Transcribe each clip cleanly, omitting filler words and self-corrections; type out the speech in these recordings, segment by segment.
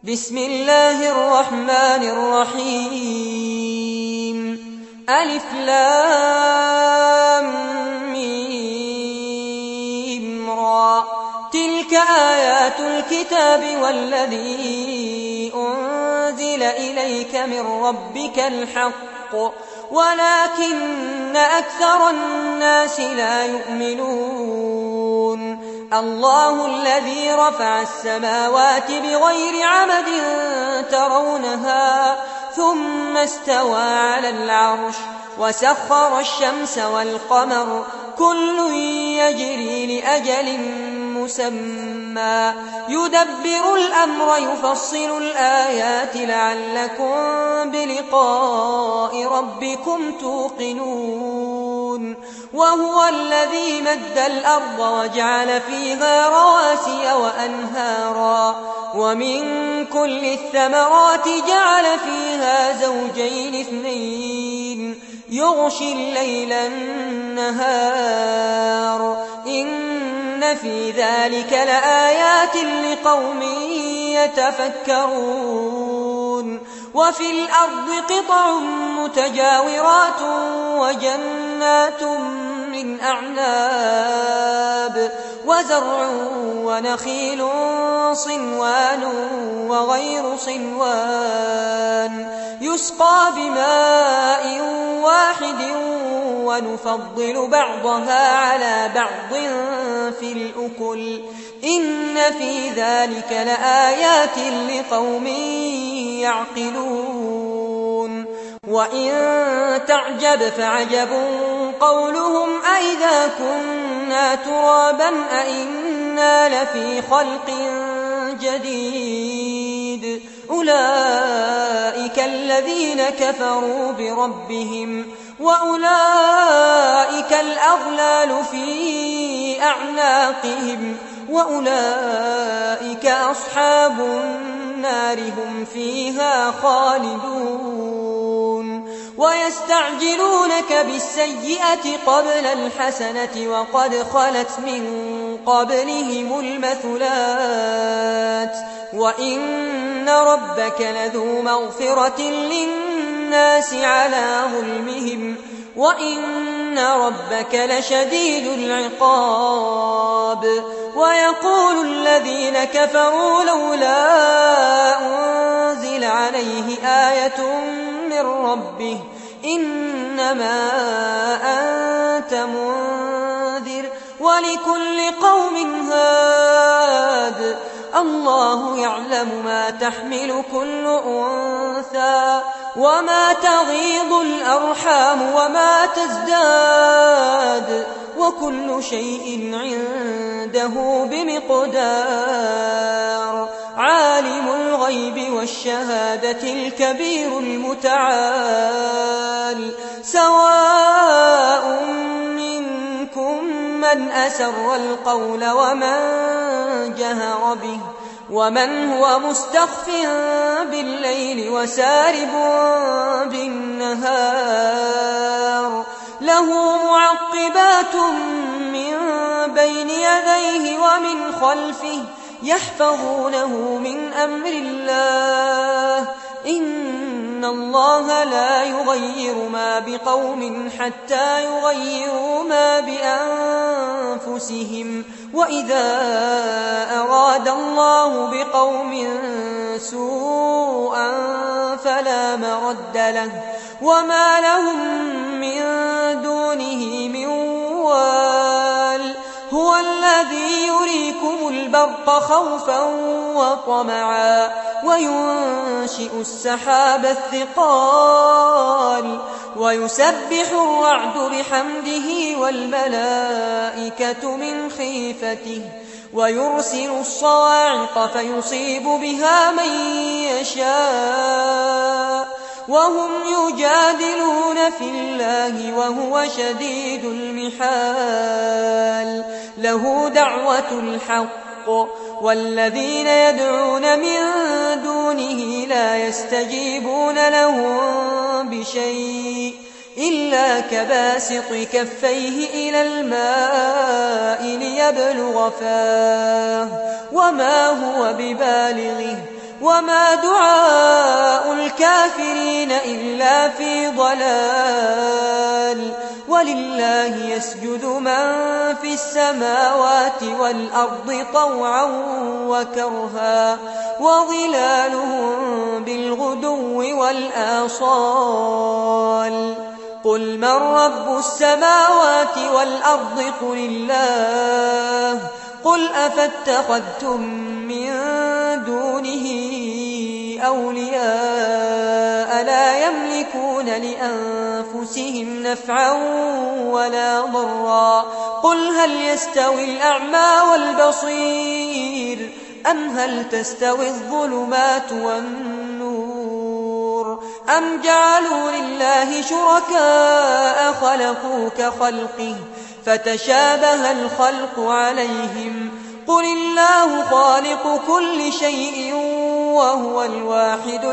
بسم الله الرحمن الرحيم. ألف لام ميم را. تلك آيات الكتاب والذي أنزل إليك من ربك الحق ولكن أكثر الناس لا يؤمنون. الله الذي رفع السماوات بغير عمد ترونها ثم استوى على العرش وسخر الشمس والقمر كل يجري لأجل مسمى يدبر الأمر يفصل الآيات لعلكم بلقاء ربكم توقنون. وهو الذي مد الأرض وجعل فيها رواسي وأنهارا ومن كل الثمرات جعل فيها زوجين اثنين يغشي الليل النهار إن في ذلك لآيات لقوم يتفكرون. وفي الأرض قطع متجاورات وجنات من أعناب وزرع ونخيل صنوان وغير صنوان يسقى بماء واحد ونفضل بعضها على بعض في الأكل إن في ذلك لآيات لقوم يعقلون. وإن تعجب فعجب قولهم أئذا كنا ترابا أئنا لفي خلق جديد أولئك الذين كفروا بربهم وأولئك الأغلال في أعناقهم وأولئك أصحاب النار هم فيها خالدون. ويستعجلونك بالسيئة قبل الحسنة وقد خلت من قبلهم المثلات وإن ربك لذو مغفرة للناس على ظلمهم وإن ربك لشديد العقاب. ويقول الذين كفروا لولا أنزل عليه آية من ربه إنما أنت منذر ولكل قوم هاد الله يعلم ما تحمل كل أنثى وما تغيض الأرحام وما تزداد وكل شيء عنده بمقدار. عالم الغيب والشهادة الكبير المتعال سواء منكم من أسر القول ومن جهر به ومن هو مستخف بالليل وسارب بالنهار له معقبات من بين يديه ومن خلفه يحفظونه من أمر الله إن الله لا يغير ما بقوم حتى يغيروا ما بأنفسهم وإذا أراد الله بقوم سوءا فلا مرد له وما لهم من دونه من وال. هو الذي يريكم البرق خوفا وطمعا وينشئ السحاب الثقال ويسبح الرعد بحمده والملائكة من خيفته ويرسل الصواعق فيصيب بها من يشاء وهم يجادلون في الله وهو شديد المحال. له دعوة الحق والذين يدعون من دونه لا يستجيبون لهم بشيء إلا كباسط كفيه إلى الماء ليبلغ فاه وما هو ببالغه وما دعاء الكافرين إلا في ضلال ولله يسجد من في السماوات والأرض طوعا وكرها وظلالهم بالغدو والآصال قل من رب السماوات والأرض قل الله قل أفاتخذتم من دونه أولياء لا يملكون لأنفسهم نفعا ولا ضرا قل هل يستوي الأعمى والبصير أم هل تستوي الظلمات والنور أم جعلوا لله شركاء خلقوا كخلقه فتشابه الخلق عليهم قل الله خالق كل شيء وهو الواحد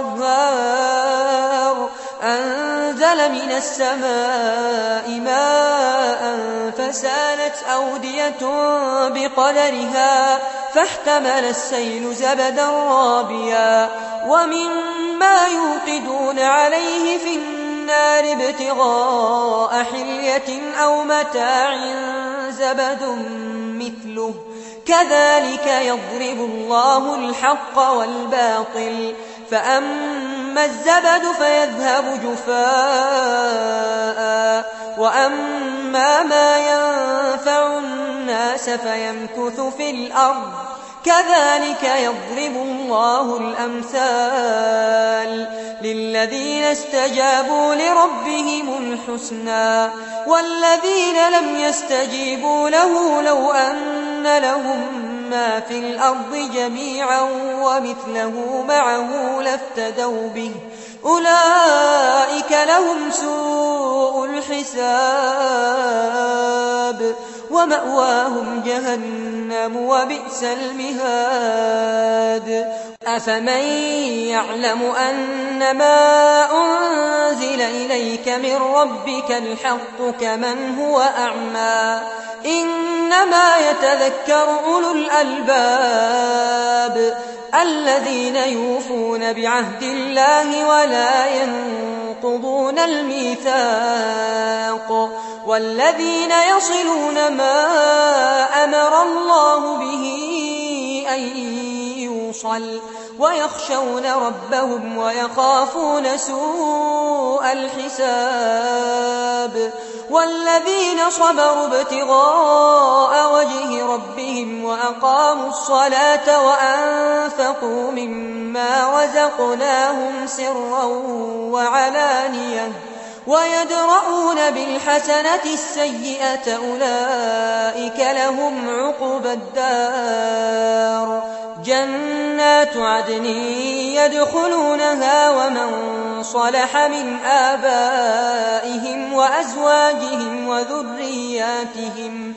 القهار أنزل من السماء ماء فسالت أودية بقدرها فاحتمل السيل زبدا رابيا ومما يوقدون عليه في النار ابتغاء حلية أو متاع زبد مثله كذلك يضرب الله الحق والباطل فأما الزبد فيذهب جفاء وأما ما ينفع الناس فيمكث في الأرض كذلك يضرب الله الأمثال للذين استجابوا لربهم الحسنى والذين لم يستجيبوا له لو أن لهم ما في الأرض جميعا ومثله معه لافتدوا به أولئك لهم سوء الحساب ومأواهم جهنم وبئس المهاد أفمن يعلم أنما أنزل إليك من ربك الحق كمن هو أعمى إنما يتذكر أولو الألباب الذين يوفون بعهد الله ولا ينقضون الميثاق والذين يصلون ما أمر الله به أن يوصل ويخشون ربهم ويخافون سوء الحساب والذين صبروا ابتغاء وجه ربهم وأقاموا الصلاة وأنفقوا مما رزقناهم سرا وعلانية ويدرؤون بالحسنة السيئة أولئك لهم عقبى الدار جنات عدن يدخلونها ومن صلح من آبائهم وأزواجهم وذرياتهم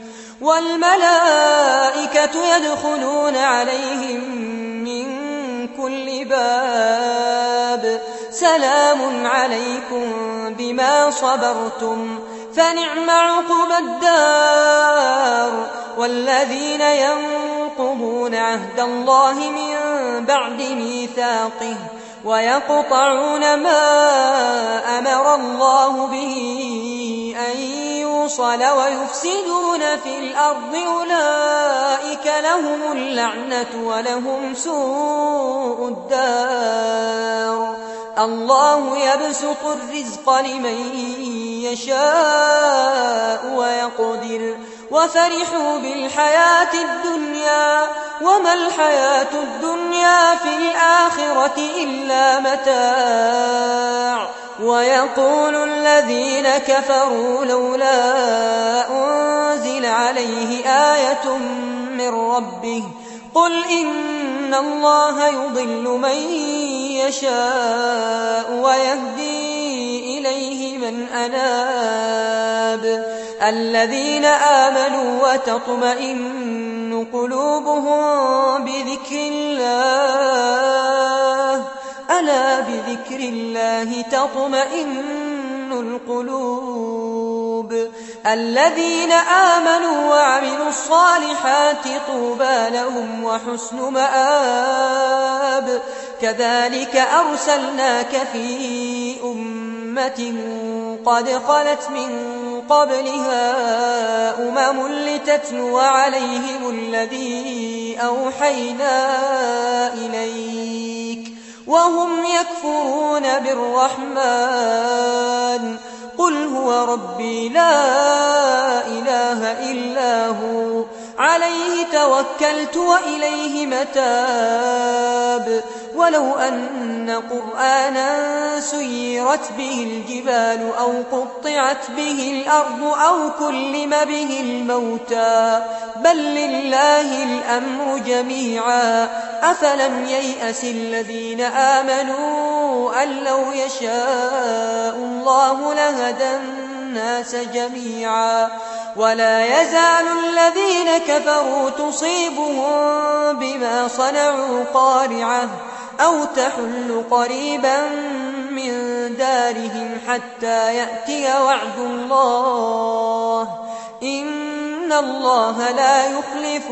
والملائكة يدخلون عليهم من كل باب سلام عليكم بما صبرتم فنعم عقبى الدار والذين ينقضون عهد الله من بعد ميثاقه ويقطعون ما أمر الله به أن يوصل ويفسدون في الأرض أولئك لهم اللعنة ولهم سوء الدار الله يبسط الرزق لمن يشاء ويقدر وفرحوا بالحياة الدنيا وما الحياة الدنيا في الآخرة إلا متاع ويقول الذين كفروا لولا أنزل عليه آية من ربه قل إن الله يضل من يشاء ويهدي إليه من أناب الذين آمنوا وتطمئن قلوبهم بذكر الله ألا بذكر الله تطمئن القلوب الذين آمنوا وعملوا الصالحات طوبى لهم وحسن مآب كذلك أرسلناك في أمة قد خلت من قبلها لتتلو عليهم الذي أوحينا إليك وهم يكفرون بالرحمن قل هو ربي لا إله إلا هو عليه توكلت وإليه متاب ولو أن قرآنا سيرت به الجبال أو قطعت به الأرض أو كلم به الموتى بل لله الأمر جميعا أفلم ييأس الذين آمنوا أن لو يشاء الله لهدى الناس جميعا ولا يزال الذين كفروا تصيبهم بما صنعوا قارعة أو تحل قريبا من دارهم حتى يأتي وعد الله إن الله لا يخلف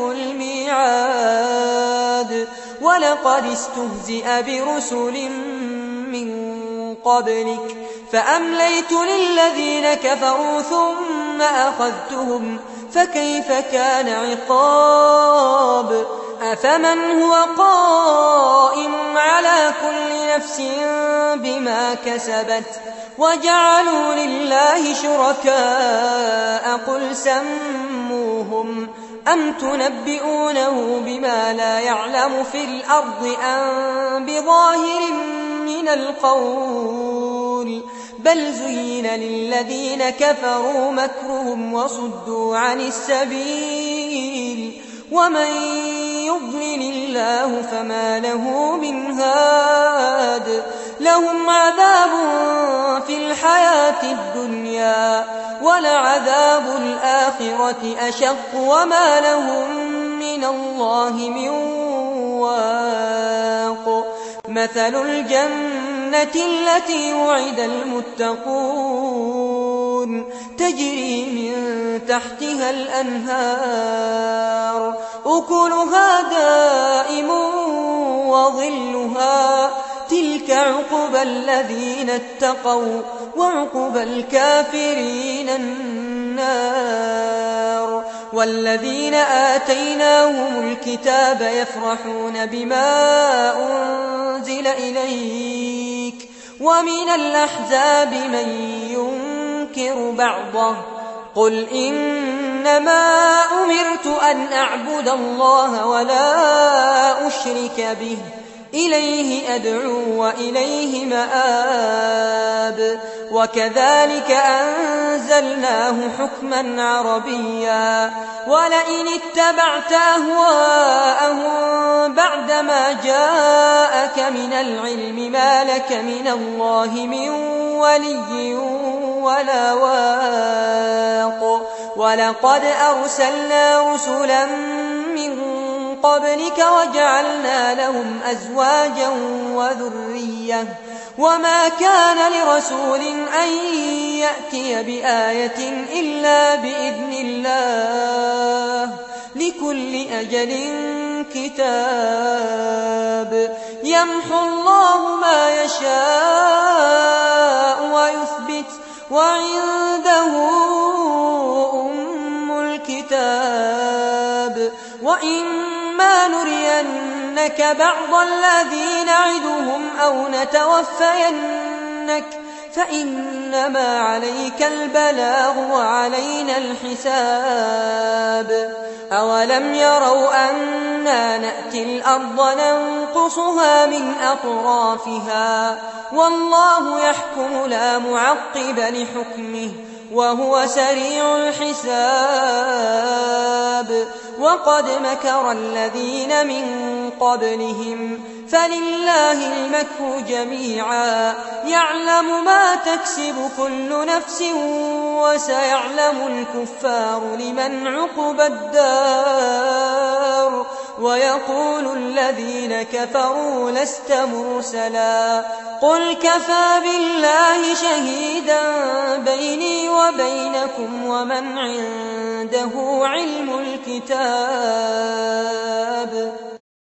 الميعاد ولقد استهزئ برسل من قبلك فأمليت للذين كفروا ثم أخذتهم فكيف كان عقاب أفمن هو قائم على كل نفس بما كسبت وجعلوا لله شركاء قل سموهم أم تنبئونه بما لا يعلم في الأرض أم بظاهر من القول بل زين للذين كفروا مكرهم وصدوا عن السبيل ومن يضلل الله فما له من هاد لهم عذاب في الحياة الدنيا ولعذاب الآخرة أشق وما لهم من الله من واق مثل الجنة التي وعد المتقون تجري من تحتها الأنهار أكلها دائم وظلها تلك عقبى الذين اتقوا وعقبى الكافرين النار والذين آتيناهم الكتاب يفرحون بما أنزل إليك ومن الأحزاب من ينكر بعضه قل إنما أمرت أن أعبد الله ولا أشرك به إليه أدعو وإليه مآب وكذلك أنزلناه حكما عربيا ولئن اتبعت أهواءهم بعدما جاءك من العلم ما لك من الله من ولي ولا واق ولقد أرسلنا رسلا من قبلك وجعلنا لهم أزواجا وذرية وما كان لرسول أن يأتي بآية إلا بإذن الله لكل أجل كتاب يمحو الله ما يشاء ويثبت وعنده أم الكتاب وإما نرينك بعض الذي نعدهم أو نتوفينك فإنما عليك البلاغ وعلينا الحساب أولم يروا أنا نأتي الأرض ننقصها من أطرافها والله يحكم لا معقب لحكمه وهو سريع الحساب وقد مكر الذين من قبلهم فلله المكر جميعا يعلم ما تكسب كل نفس وسيعلم الكفار لمن عقبى الدار ويقول الذين كفروا لست مرسلا قل كفى بالله شهيدا بيني وبينكم ومن عنده علم الكتاب